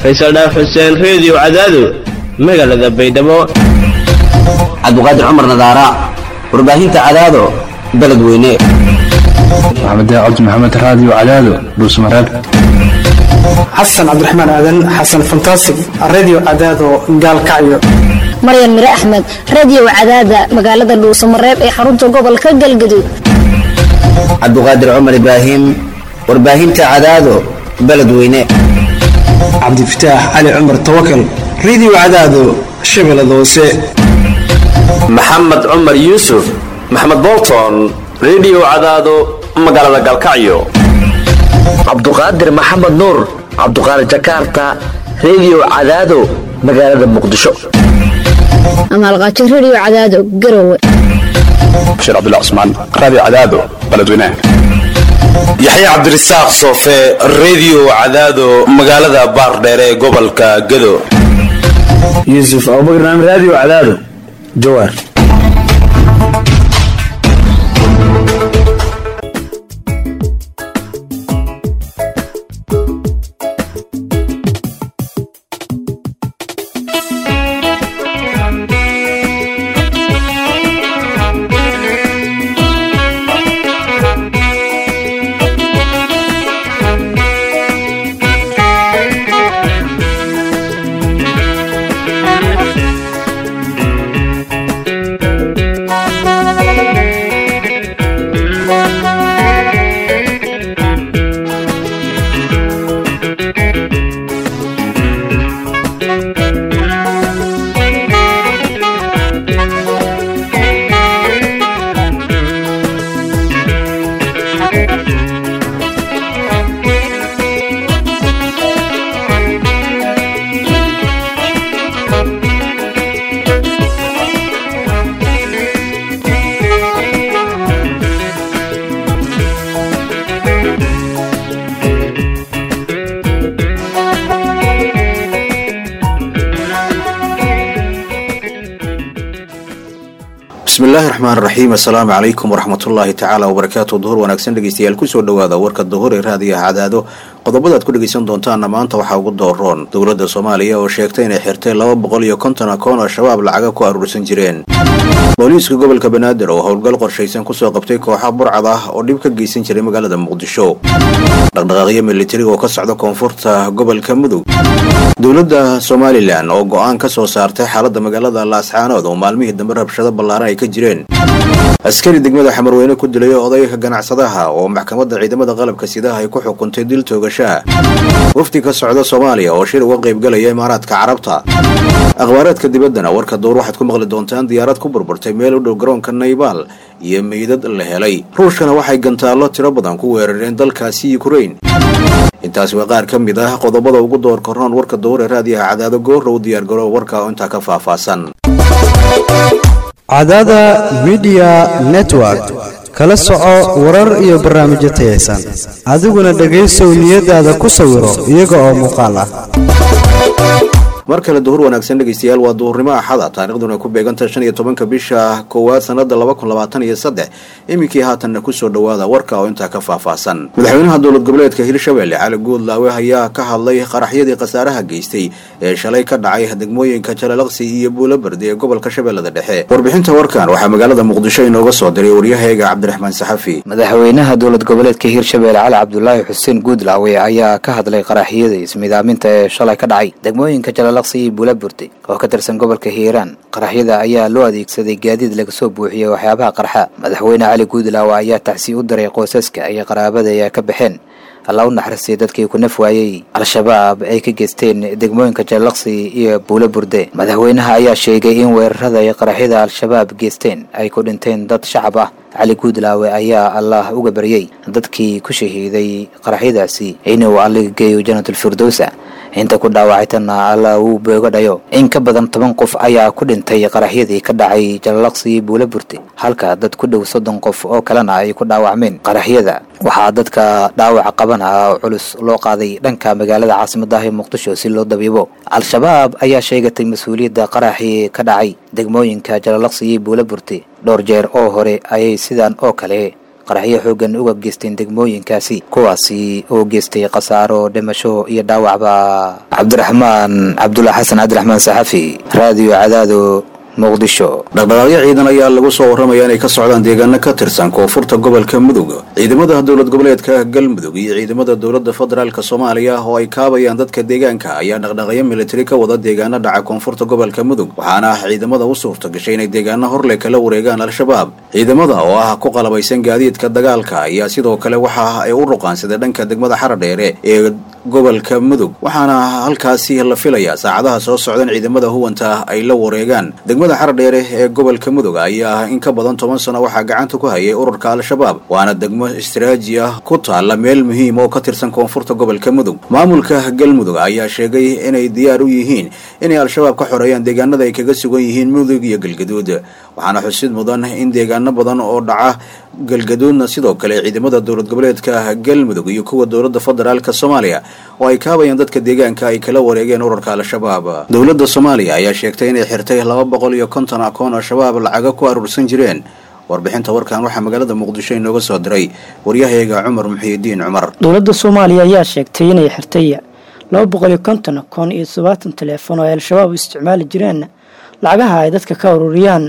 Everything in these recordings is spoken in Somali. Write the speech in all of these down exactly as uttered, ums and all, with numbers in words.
Faysal Dhaaf Xuseen Radio Cadaado magaalada Baydhabo. Cabduqaadir Cumar Nadaara warbaahinta Cadaado beledweyne. Maxamed Cabdi Maxamed Radio Cadaado Dhuusmareeb. Xasan Cabdiraxmaan Aadan Xasan Fantastic Radio Cadaado Gaalkacyo. Maryam Mira Ahmed Radio Cadaada magaalada Dhuusmareeb ee xarunta gobolka Galgaduud. Cabduqaadir Cumar Ibraahim warbaahinta Cadaado beledweyne. عبد الفتاح علي عمر توكل راديو عدادو شغل دوسه محمد عمر يوسف محمد بولتون راديو عدادو مقالة قالكعيو عبد القادر محمد نور عبد القادر جاكرتا راديو عدادو مقالة مقدشو أما الغاتي راديو عدادو قروي بشير عبد الله عثمان راديو عدادو بلدوينه يحيى عبد الرزاق صوفي راديو عدادو مقالة بارديري قبلكا قدو يوسف أبو بكر راديو عدادو جوار. بسم الله الرحمن الرحيم السلام عليكم ورحمة الله تعالى وبركاته. ظهور ونكسن دغيستيال كسو دوادا warka duhur ee raadiyaha Cadaado qodobada ku dhageysan doontaan maanta waxa ugu dooron dawladda Soomaaliya oo sheegtay inay xirtay laba boqol iyo konton akoon oo shabaab lacag ku aruursan jireen. booliiska gobolka Banaadir oo howlgal qorsheysan ku soo qabtay kooxo burcad ah oo dhib ka geysan jiray magaalada Muqdisho. dhaqdhaqaaqyo militari oo ka socda koonfurta gobolka Mudug. dawladda Soomaaliland oo go'aan ka soo saartay xaaladda magaalada Laascaanood oo maalmihii dambe rabshado ballaaran ay ka jireen. askari degmada Xamarweyne ku dilay odayga ganacsadaha oo maxkamadda ciidamada qalabka sidaha ay ku xukuntay dil toogasho. wafdi ka socda Soomaaliya oo shir uga qayb galaya Imaaraadka Carabta. akhbaaradka dibaddana warka door waxaad ku maqli doontaan diyaarad ku burburtay meel u dhow garoonka Naybal iyo meydad la helay. ruushkana waxay gantaalo tiro badan ku weerareen dalkaasi Ukraine. intaas waa qaar ka mid ah qodobada ugu door koraan warka door ee raadiyaha Cadaado goor u diyaar garow warka inta ka faahfaahsan. Cadaada Media Network kala soco warar iyo barnaamijyo tayeysan adiguna dhageyso niyadaada ku sawiro iyaga oo muuqaal ah. markale duhur wanaagsan dhageystayaal waa duhurnimo axad taariikhduna ku beegantahay shan iyo tobanka bisha koowaad sanada laba kun labaatan iyo saddex imikii haatanna ku soo dhawaada warka oo inta ka faahfaahsan. madaxweynaha dowlad goboleedka Hirshabelle Cali Guudlaawe ayaa ka hadlay qaraxyadii qasaaraha geystay ee shalay ka dhacay degmooyinka Jalalaqsi iyo Buulabardi ee gobolka Shabeellada Dhexe. warbixinta warkan waxaa magaalada Muqdisho inooga soo diray wariyahayga Cabdiraxmaan Saxafi. madaxweynaha dowlad goboleedka Hirshabelle Cali Cabdullaahi Xuseen Guudlaawe ayaa ka hadlay qaraxyadii ismidaaminta ee shalay ka dhacay degmooyinka Jalalaqsi Buulaburdi oo ka tirsan gobolka Hiiraan. qaraxyada ayaa loo adeegsaday gaadiid laga soo buuxiyay waxyaabaha qarxa. madaxweyne Cali Guudlaawe ayaa tacsi u diray qoysaska ay qaraabada ay ka baxeen Allah u naxariistay dadkii ku naf waayay al-shabaab ay ka geysteen degmooyinka Jalalaqsi iyo Buulaburdi. madaxweynaha ayaa sheegay in weerarada ay qaraxyada al-shabaab geysteen ay ku dhinteen dad shacab ah. Cali Guudlaawe ayaa Allah uga baryay dadkii ku shahiiday qaraxyadaasi inuu Alle geeyo jannatul firdaws. inta ku dhaawacaytana Allah uu beegadhayo. in ka badan toban qof ayaa ku dhintay qaraxyadii ka dhacay Jalalaqsi Buulaburdi halka dad ku dhow soddon qof oo kalena ay ku dhaawacmeen qaraxyada. waxaa dadka dhaawac qabanaya culus loo qaaday dhanka magaalada caasimadda ah Muqdisho si loo dabiibo. al-shabaab ayaa sheegatay mas'uuliyadda qaraxii ka dhacay degmooyinka Jalalaqsi iyo Buulaburdi dhowr jeer oo hore ayay sidaan oo kale qaraxyo xoogan uga geysteen degmooyinkaasi kuwaasi oo geystay khasaaro dhimasho iyo dhaawacba. cabdiraxmaan cabdulla xasan cabdiraxmaan saxafi, raadiyo cadaado, muqdisho. dhaqdhaqaaqyo ciidan ayaa lagu soo warramaya inay ka socdaan deegaano ka tirsan koonfurta gobolka mudug. ciidamada dowlad goboleedka galmudug iyo ciidamada dowladda federaalk soomaaliya oo ay kaabayaan dadka deegaanka ayaa dhaqdhaqaaqyo militari ka wada deegaano dhaca koonfurta gobolka mudug, waxaana ciidamada u suurta gashay inay deegaano horle kala wareegaan al-shabaab. ciidamada oo ah ku qalabaysan gaadiidka dagaalka ayaa sidoo kale waxa ay u ruqaansadeen dhanka degmada xaradheere ee gobolka mudug, waxaana halkaasi la filayaa saacadaha soo socdan ciidamada huwanta ay la wareegaan. degmada xaradheere ee gobolka mudug ayaa in ka badan toban sano waxaa gacanta ku hayay ururka al-shabaab, waana degmo istiraatiiji ah ku taalla meel muhiim oo ka tirsan koonfurta gobolka mudug. maamulka galmudug ayaa sheegay inay diyaar u yihiin inay al-shabaab ka xoreeyaan deegaanada ay kaga sugan yihiin mudug iyo galgaduud, waxaana xusid mudan in deegaano badan oo dhaca galgaduudna sidoo kale ciidamada dowlad goboleedka galmudug iyo kuwa dowladda federaalk soomaaliya oo ay kaabayaan dadka deegaanka ay kala wareegeen ururka al-shabaab. dowladda soomaaliya ayaa sheegtay inay xirtay laba boqol iyo konton akoon al-shabaab lacaga ku aruursan jireen. warbixinta warkan waxaa magaalada muqdisho inooga soo diray waryahayaga cumar muxiidiin cumar. dowladda soomaaliya ayaa sheegtay inay xirtay laba boqol iyo konton akoon iyo todobaatan teleefon oo ay al-shabaab isticmaali jireen lacagaha ay dadka ka ururiyaan.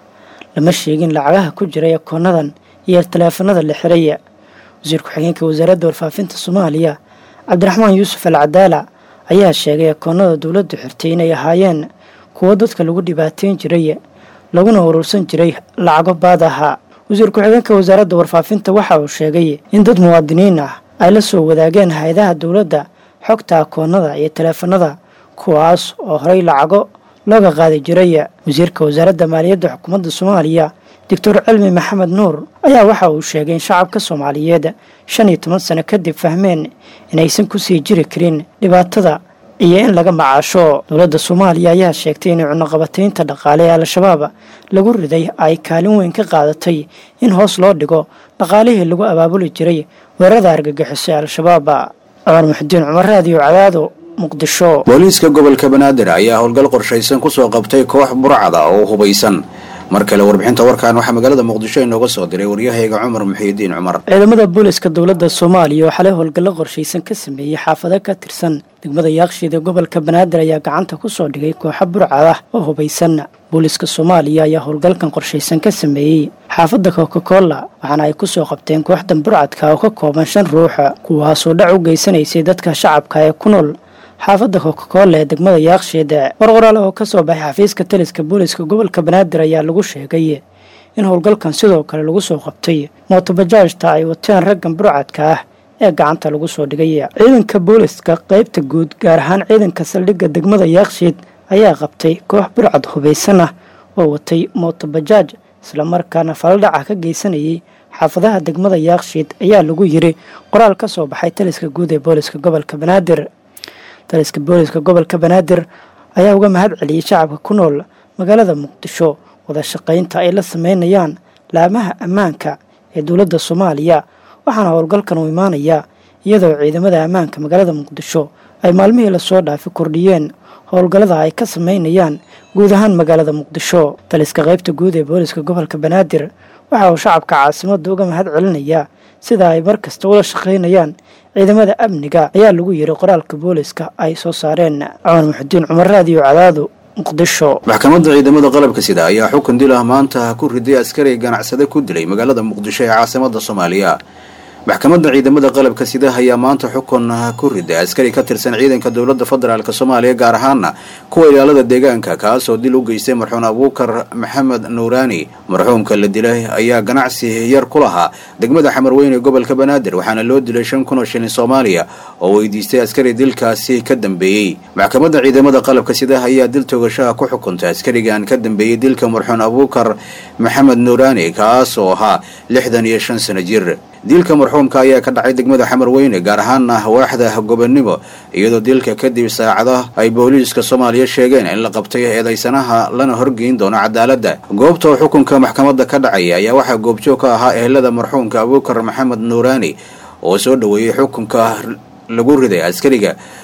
lama sheegin lacagaha ku jiray akoonadan iyo teleefanada la xiray. wasiir ku-xigeenka wasaaradda warfaafinta soomaaliya cabdiraxmaan yuusuf al cadaala ayaa sheegay akoonada dowladdu xirtay inay ahaayeen kuwo dadka lagu dhibaateyn jiray laguna urursan jiray lacago baad ahaa. wasiir ku-xigeenka wasaaradda warfaafinta waxa uu sheegay in dad muwaadiniin ah ay la soo wadaageen hay-adaha dowladda xogta akoonada iyo teleefanada kuwaas oo horey lacago looga qaadi jiray. wasiirka wasaaradda maaliyadda xukuumadda soomaaliya doctor cilmi maxamed nuur ayaa waxa uu sheegay in shacabka soomaaliyeed shan iyo toban sano kadib fahmeen inaysan kusii jiri karin dhibaatada iyo in laga macaasho. dowladda soomaaliya ayaa sheegtay in cunaqabataynta dhaqaale ee al-shabaab lagu riday ay kaalin weyn ka qaadatay in hoos loo dhigo dhaqaalihii lagu abaabuli jiray weerarada argagixiso ee al-shabaab. cumar muxudiin cumar, raadiyo cadaado, muqdisho. booliiska gobolka banaadir ayaa howlgal qorshaysan kusoo qabtay koox burcada oo hubaysan. mar kale warbixinta warkan waxaa magaalada muqdisho inooga soo diray waryahayga cumar muxiidiin cumar. ciidamada booliiska dowladda soomaaliya oo xalay howlgallo qorshaysan ka sameeyey xaafado ka tirsan degmada yaaqshiid ee gobolka banaadir ayaa gacanta kusoo dhigay kooxo burcad ah oo hubaysan. booliiska soomaaliya ayaa howlgalkan qorshaysan ka sameeyey xaafadda coca-cola, waxaana ay kusoo qabteen kooxdan burcadka oo ka kooban shan ruux kuwaasoo dhac u geysanaysay dadka shacabka ee ku nool xaafadda coca-cola ee degmada yaaqshiid. warqoraal oo kasoo baxay xafiiska taliska booliiska gobolka banaadir ayaa lagu sheegay in howlgalkan sidoo kale lagu soo qabtay mootobajaajta ay wateen raggan burcadka ah ee gacanta lagu soo dhigay. ciidanka booliiska qaybta guud gaar ahaan ciidanka saldhigga degmada yaaqshiid ayaa qabtay koox burcad hubaysan ah oo watay mootobajaaj islamarkaana faldhaca ka geysanayay xaafadaha degmada yaaqshiid ayaa lagu yiri qoraal ka soo baxay taliska guud ee booliiska gobolka banaadir. taliska booliiska gobolka banaadir ayaa uga mahad celiyey shacabka ku nool magaalada muqdisho wada shaqaynta ay la sameynayaan laamaha ammaanka ee dowladda soomaaliya, waxaana howlgalkan uu imaanayaa iyadoo ciidamada ammaanka magaalada muqdisho ay maalmihii lasoo dhaafi kordhiyeen howlgallada ay ka sameynayaan guud ahaan magaalada muqdisho. taliska qaybta guud ee booliiska gobolka banaadir waxa uu shacabka caasimadda uga mahad celinayaa sida ay mar kasta ula shaqaynayaan ciidamada amniga ayaa lagu yiri qoraalka booliiska ay soo saareen. cumar muxudiin cumar, raadiyo cadaado, muqdisho. maxkamadda ciidamada qalabka sida ayaa xukun dil ah maanta ku riday askari ganacsade ku dilay magaalada muqdisho ee caasimadda soomaaliya. maxkamadda ciidamada qalabka sida ayaa maanta xukun ku riday askari ka tirsan ciidanka dowladda federaalk soomaaliya gaar ahaana kuwa ilaalada deegaanka kaasoo dil u geystay marxuum abuukar maxamed nuuraani. marxuumka la dilay ayaa ganacsi yar ku lahaa degmada xamarweyne ee gobolka banaadir, waxaana loo dilay shan kun oo shilin soomaaliya oo weydiistay askari dilkaasi ka dambeeyey. maxkamadda ciidamada qalabka sida ayaa dil togashaha ku xukuntay askarigan ka dambeeyey dilka marxuum abuukar maxamed nuuraani kaasoo ahaa lixdan iyo shan sano jir. dilka marxuumka ayaa ka dhacay degmada xamarweyne gaar ahaana waaxda gobonimo, iyadoo dilka kadib saacada ay booliiska soomaaliya sheegeen in la qabtay eedaysanaha lana horgeyn doono cadaaladda. goobta oo xukunka maxkamadda ka dhacaya ayaa waxaa goobjoog ka ahaa ehelada marxuumka abuukar maxamed nuuraani oo soo dhaweeyey xukunka lagu riday askariga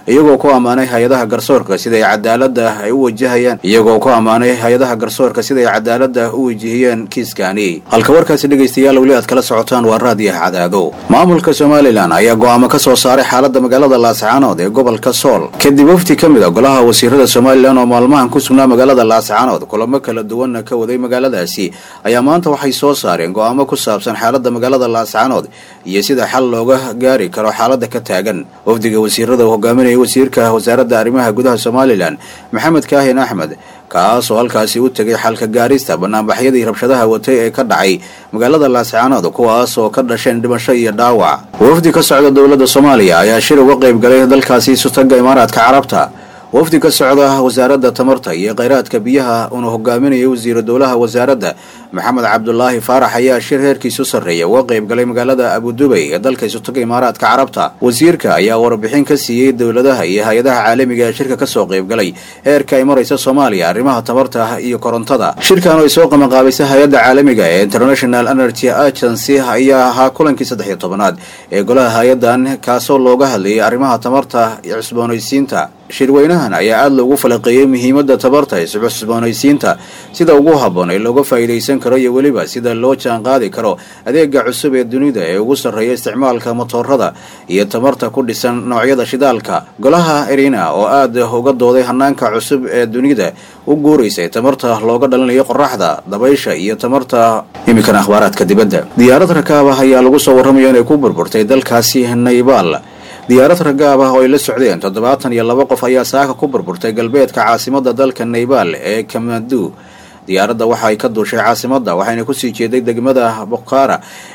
iyagoo ku ammaanay hay-adaha garsoorka siday cadaalada ay u wajahayaan iyagoo ku ammaanay hay-adaha garsoorka siday cadaalada u wajahiyeen kiiskani. halka warkaasi dhegaystayaal weli aad kala socotaan waa raadiyaha Cadaado. maamulka Somaliland ayaa go'aamo ka soo saaray xaaladda magaalada Laascaanood ee gobolka Sool kadib wafdi ka mid ah golaha wasiirada Somaliland oo maalmahan ku sugnaa magaalada Laascaanood kulamo kala duwan ka waday magaaladaasi ayaa maanta waxay soo saareen go'aamo ku saabsan xaaladda magaalada Laascaanood iyo sida xal looga gaari karo xaaladda ka taagan. wafdiga wasiirada hogaaminaya wasiirka wasaaradda arrimaha gudaha Somaliland Maxamed Kaahin Axmed kaasoo halkaasi u tagay xalka gaarista banaanbaxyadii rabshadaha watay ee ka dhacay magaalada Laascaanood kuwaasoo ka dhasheen dhimasho iyo dhaawac. wafdi ka socda dowladda Soomaaliya ayaa shir uga qayb galay dalkaasi Sultanka Imaaraadka Carabta. wafdi ka socda wasaaradda tamarta iyo kheyraadka biyaha una hogaaminaya wasiir dowlaha wasaaradda Maxamed Cabdullaahi Faarax ayaa shir heerkiisu sareeya uga qayb galay magaalada Abu Dhabi ee dalka Sultanka Imaaraadka Carabta. wasiirka ayaa warbixin ka siiyay dowladaha iyo hay'adaha caalamiga ee shirka ka soo qayb galay heerka ay maraysa Soomaaliya arrimaha tamarta iyo korontada. shirkan oo soo qabanqaabisay hay'adda caalamiga ee International Energy Agency ayaa ahaa kulankii saddex iyo tobanaad ee golaha hay'adan kaasoo looga hadlayay arrimaha tamarta iyo cusboonaysiinta. shirweynahan ayaa aad loogu falaqeeyay muhiimadda tamarta ee cusboonaysiinta sida ugu habboon ee looga faa'iideysan karo iyo weliba sida loo jaan qaadi karo adeega cusub ee dunida ee ugu sarreeya isticmaalka matoorada iyo tamarta ku dhisan noocyada shidaalka. golaha Irina oo aad uga dooday hanaanka cusub ee dunida u guuraysa tamarta looga dhalinayo qoraxda, dabaysha iyo tamarta. imikana akhbaaraadka dibadda. diyaarad rakaab ah ayaa lagu soo warramayaa inay ku burburtay dalkaasi Nepal. diyaarad ragaab ah oo ay la socdeen toddobaatan iyo laba qof ayaa saaka ku burburtay galbeedka caasimada dalka Nepal ee Kathmandu. diyaaradda waxa ay ka duushay caasimada waxayna ku sii jeeday degmada Pokhara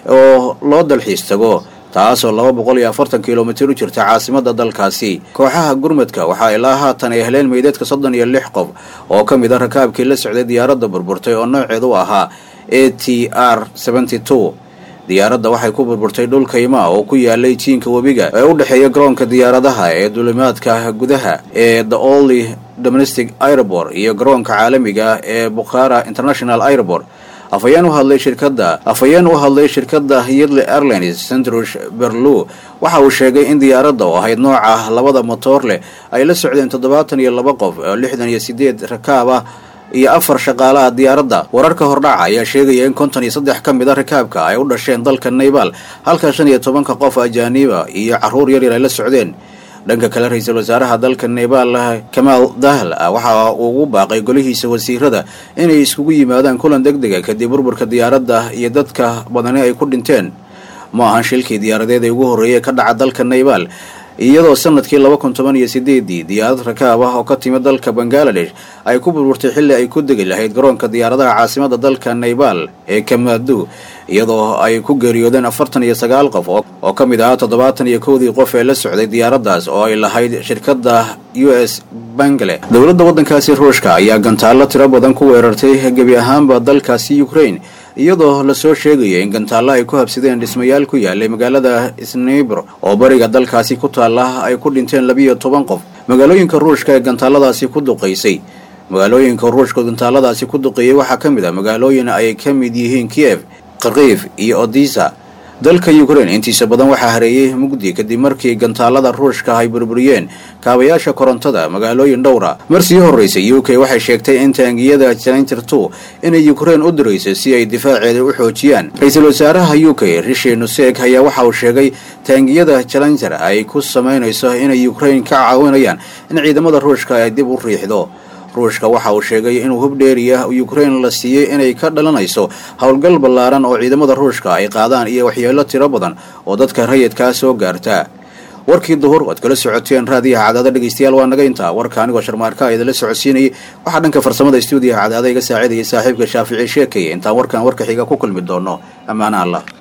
oo loo dalxiis tago taasoo laba boqol iyo afartan kiiloomitir u jirta caasimada dalkaasi. kooxaha gurmadka waxa ay ilaa haatan ay heleen meydadka soddon iyo lix qof oo ka mid ah rakaabkii la socday diyaaradda burburtay oo nooceedu ahaa A T R seventy-two. diyaaradda waxay ku burburtay dhul kayma oo ku yaalay jiinka webiga ee u dhexeeya garoonka diyaaradaha ee duulimaadka gudaha ee The Only Domestic Airport iyo garoonka caalamiga ee Pokhara International Airport. afayeen u hadlay shirkadda afayeen u hadlay shirkadda Yedli Airlines Sandrush Berlu waxa uu sheegay in diyaaradda oo ahayd nooca labada motor leh ay la socdeen toddobaatan iyo laba qof oo lixdan iyo sideed rakaab ah iyo afar shaqaalaha diyaaradda. wararka hordhaca ayaa sheegaya in konton iyo saddex ka mid ah rakaabka ay u dhasheen dalka Nepal halka shan iyo tobanka qof ajaaniba iyo caruur yar yar ay la socdeen. dhanka kale ra'iisul wasaaraha dalka Nepal Kamal Dahl waxa uu ugu baaqay golihiisa wasiirada inay iskugu yimaadaan kulan degdeg ah kadib burburka diyaaradda iyo dadka badani ay ku dhinteen. ma ahan shilkii diyaaradeed ee ugu horreeyay ka dhaca dalka Nepal iyadoo sanadkii laba kun toban iyo sideed diyaarad rakaab ah oo ka timid dalka Bangladesh ay ku burburtay xilli ay ku degi lahayd garoonka diyaaradaha caasimada dalka Nepal ee Kathmandu iyadoo ay ku geeriyoodeen afartan iyo sagaal qof oo ka mid ah toddobaatan iyo kow qof ee la socday diyaaraddaas oo ay lahayd shirkadda U S Bangle. dowladda waddankaasi Ruushka ayaa gantaalo tiro badan ku weerartay gebi ahaanba dalkaasi Ukraine iyadoo la soo sheegaya in gantaalo ay ku habsadeen dhismayaal ku yaalay magaalada Snibro oo bariga dalkaasi ku taala ay ku dhinteen laba iyo toban qof. magaalooyinka Ruushka ee gantaaladaasi ku duqeysay magaalooyinka Ruushka gantaaladaasi ku duqeeyay waxaa ka mid ah magaalooyin ay ka mid yihiin Kiev, Kharkiv iyo Odessa. dalka Ukraine intiisa badan waxaa hareeyay mugdi kadib markii gantaalada Ruushka ay burburiyeen kaabayaasha korontada magaalooyin dhowra. markii horeysay U K waxay sheegtay in taangiyada Challenger two inay Ukraine u dirayso si ay difaaceeda u xoojiyaan. ra'iisul wasaaraha U K Rishi Sunak ayaa waxa uu sheegay taangiyada Challenger ay ku sameynayso inay Ukraine ka caawinayaan in ciidamada Ruushka ay dib u riixdo. ruushka waxa uu sheegay inuu hub dheeriya Ukraine la siiyay inay ka dhalanayso howlgal ballaaran oo ciidamada Ruushka ay qaadaan iyo waxyeello tiro badan oo dadka rayidka soo gaarta. warkii duhur waad kala socoteen raadiyaha Cadaada dhageystayaal waa naga intaa. warka anigoo Sharmaarka idin la socodsiinay waxa dhanka farsamada stuudiyaha Cadaada iga saaciidayay saaxiibka Shaafici Sheekay. inta warkan warka xiga ku kulmi doono amaana Allah.